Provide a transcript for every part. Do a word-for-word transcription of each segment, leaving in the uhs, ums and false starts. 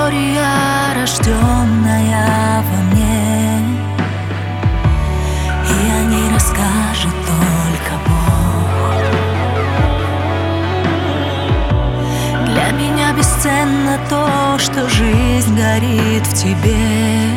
история, рожденная во мне, и о ней расскажет только Бог. Для меня бесценно то, что жизнь горит в тебе,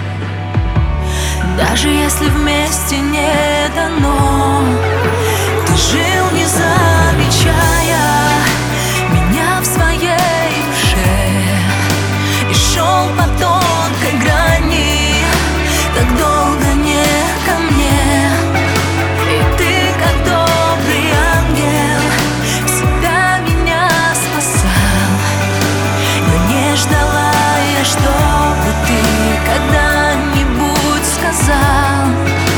даже если вместе не дано. Ты жил, не замечая меня в своей душе, и шел по тонкой грани, так долго не ко мне. И ты, как добрый ангел, всегда меня спасал, но не ждала я, чтобы ты когда-нибудь сказал: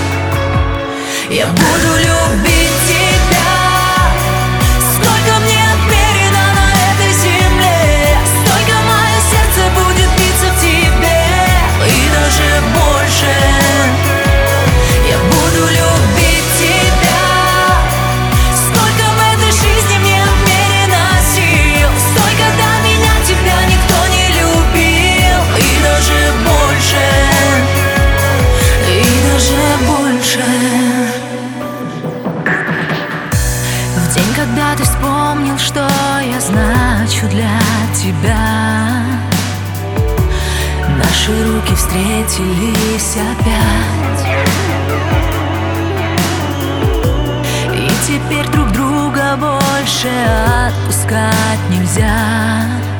я буду любить тебя, сколько мне отмерено на этой земле, столько мое сердце будет биться в тебе, и даже больше. Я буду любить тебя, сколько в этой жизни мне отмерено сил, столько до меня тебя никто не любил, и даже больше, и даже больше. В день, когда ты вспомнил, что я значу для тебя, наши руки встретились опять, и теперь друг друга больше отпускать нельзя.